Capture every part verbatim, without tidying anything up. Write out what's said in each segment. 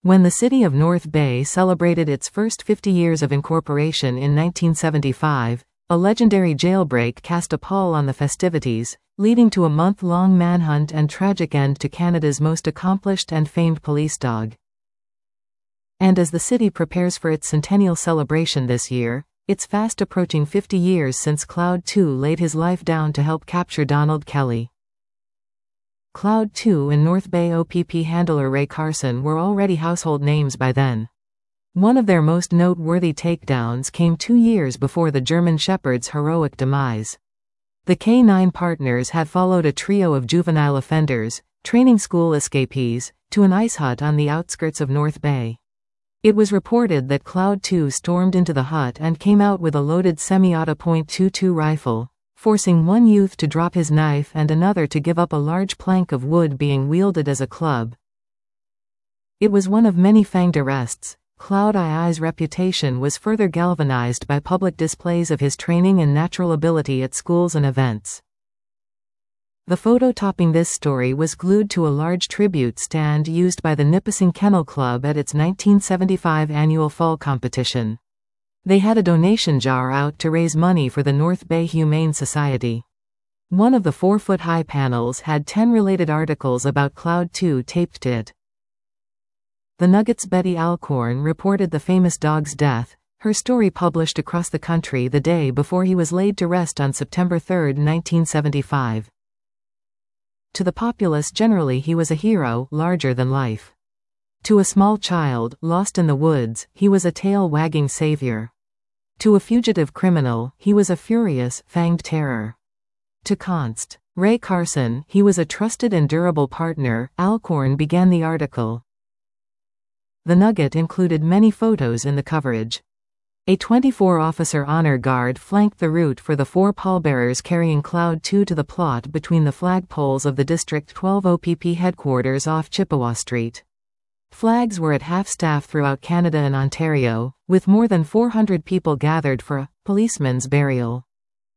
When the city of North Bay celebrated its first fifty years of incorporation in nineteen seventy-five, a legendary jailbreak cast a pall on the festivities, leading to a month-long manhunt and tragic end to Canada's most accomplished and famed police dog. And as the city prepares for its centennial celebration this year, it's fast approaching fifty years since Cloud two laid his life down to help capture Donald Kelly. Cloud two and North Bay O P P handler Ray Carson were already household names by then. One of their most noteworthy takedowns came two years before the German Shepherd's heroic demise. The K nine partners had followed a trio of juvenile offenders, training school escapees, to an ice hut on the outskirts of North Bay. It was reported that Cloud two stormed into the hut and came out with a loaded semi-auto point two two rifle, forcing one youth to drop his knife and another to give up a large plank of wood being wielded as a club. It was one of many fanged arrests. Cloud I's reputation was further galvanized by public displays of his training and natural ability at schools and events. The photo topping this story was glued to a large tribute stand used by the Nipissing Kennel Club at its nineteen seventy-five annual fall competition. They had a donation jar out to raise money for the North Bay Humane Society. One of the four-foot-high panels had ten related articles about Cloud two taped to it. The Nugget's Betty Alcorn reported the famous dog's death, her story published across the country the day before he was laid to rest on September third, nineteen seventy-five. To the populace generally he was a hero, larger than life. To a small child, lost in the woods, he was a tail-wagging savior. To a fugitive criminal, he was a furious, fanged terror. To Const. Ray Carson, he was a trusted and durable partner. Alcorn began the article. The Nugget included many photos in the coverage. A twenty-four officer honor guard flanked the route for the four pallbearers carrying Cloud two to the plot between the flagpoles of the District twelve O P P headquarters off Chippewa Street. Flags were at half-staff throughout Canada and Ontario, with more than four hundred people gathered for a policeman's burial.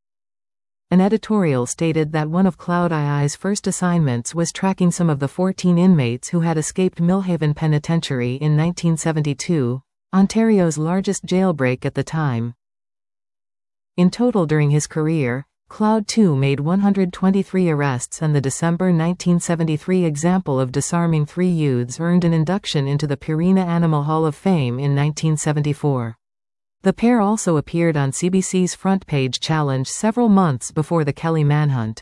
An editorial stated that one of Cloud I's first assignments was tracking some of the fourteen inmates who had escaped Millhaven Penitentiary in nineteen seventy-two, Ontario's largest jailbreak at the time. In total during his career, Cloud two made one hundred twenty-three arrests, and the December nineteen seventy-three example of disarming three youths earned an induction into the Purina Animal Hall of Fame in nineteen seventy-four. The pair also appeared on C B C's Front Page Challenge several months before the Kelly manhunt.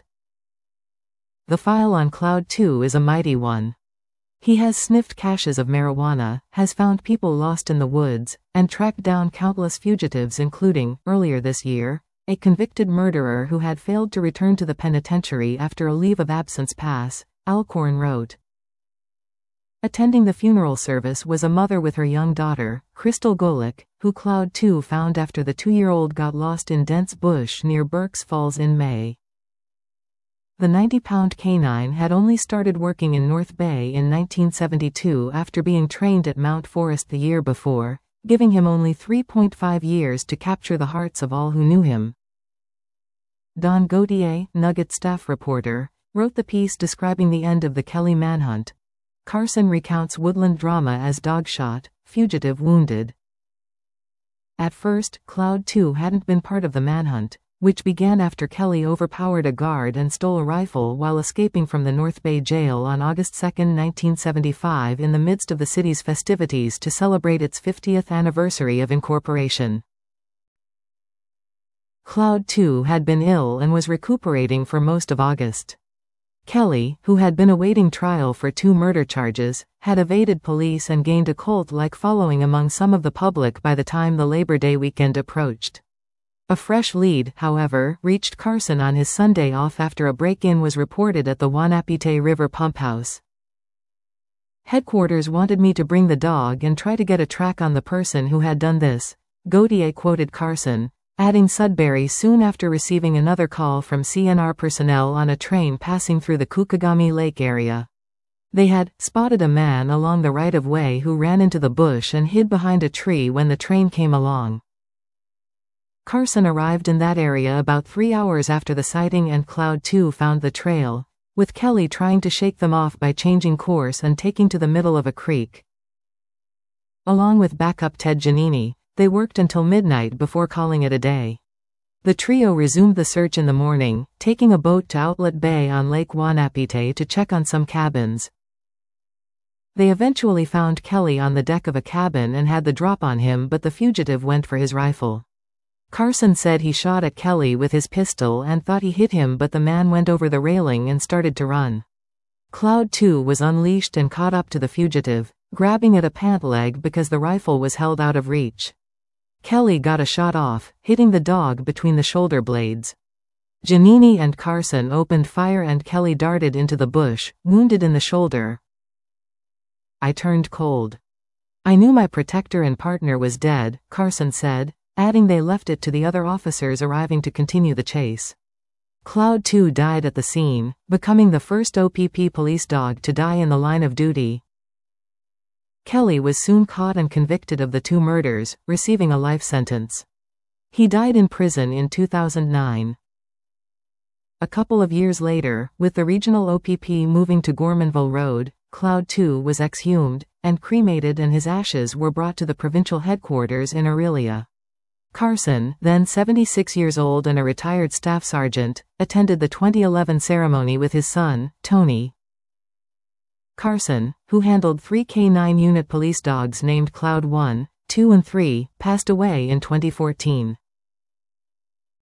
The file on Cloud two is a mighty one. He has sniffed caches of marijuana, has found people lost in the woods, and tracked down countless fugitives, including, earlier this year, a convicted murderer who had failed to return to the penitentiary after a leave of absence pass, Alcorn wrote. Attending the funeral service was a mother with her young daughter, Crystal Golick, who Cloud two found after the two-year-old got lost in dense bush near Burkes Falls in May. The ninety-pound canine had only started working in North Bay in nineteen seventy-two after being trained at Mount Forest the year before, giving him only three point five years to capture the hearts of all who knew him. Don Gauthier, Nugget staff reporter, wrote the piece describing the end of the Kelly manhunt. Carson recounts woodland drama as dog shot, fugitive wounded. At first, Cloud two hadn't been part of the manhunt, which began after Kelly overpowered a guard and stole a rifle while escaping from the North Bay jail on August second, nineteen seventy-five, in the midst of the city's festivities to celebrate its fiftieth anniversary of incorporation. Cloud two had been ill and was recuperating for most of August. Kelly, who had been awaiting trial for two murder charges, had evaded police and gained a cult-like following among some of the public by the time the Labor Day weekend approached. A fresh lead, however, reached Carson on his Sunday off after a break-in was reported at the Wanapitei River pump house. Headquarters wanted me to bring the dog and try to get a track on the person who had done this, Gauthier quoted Carson, adding Sudbury soon after receiving another call from C N R personnel on a train passing through the Kukagami Lake area. They had spotted a man along the right-of-way who ran into the bush and hid behind a tree when the train came along. Carson arrived in that area about three hours after the sighting, and Cloud two found the trail, with Kelly trying to shake them off by changing course and taking to the middle of a creek. Along with backup Ted Giannini, they worked until midnight before calling it a day. The trio resumed the search in the morning, taking a boat to Outlet Bay on Lake Wanapitei to check on some cabins. They eventually found Kelly on the deck of a cabin and had the drop on him, but the fugitive went for his rifle. Carson said he shot at Kelly with his pistol and thought he hit him, but the man went over the railing and started to run. Cloud two was unleashed and caught up to the fugitive, grabbing at a pant leg because the rifle was held out of reach. Kelly got a shot off, hitting the dog between the shoulder blades. Giannini and Carson opened fire and Kelly darted into the bush, wounded in the shoulder. I turned cold. I knew my protector and partner was dead, Carson said, adding they left it to the other officers arriving to continue the chase. Cloud two died at the scene, becoming the first O P P police dog to die in the line of duty. Kelly was soon caught and convicted of the two murders, receiving a life sentence. He died in prison in two thousand nine. A couple of years later, with the regional O P P moving to Gormanville Road, Cloud two was exhumed and cremated and his ashes were brought to the provincial headquarters in Orillia. Carson, then seventy-six years old and a retired staff sergeant, attended the twenty eleven ceremony with his son, Tony. Carson, who handled three K nine unit police dogs named Cloud one, two and three, passed away in twenty fourteen.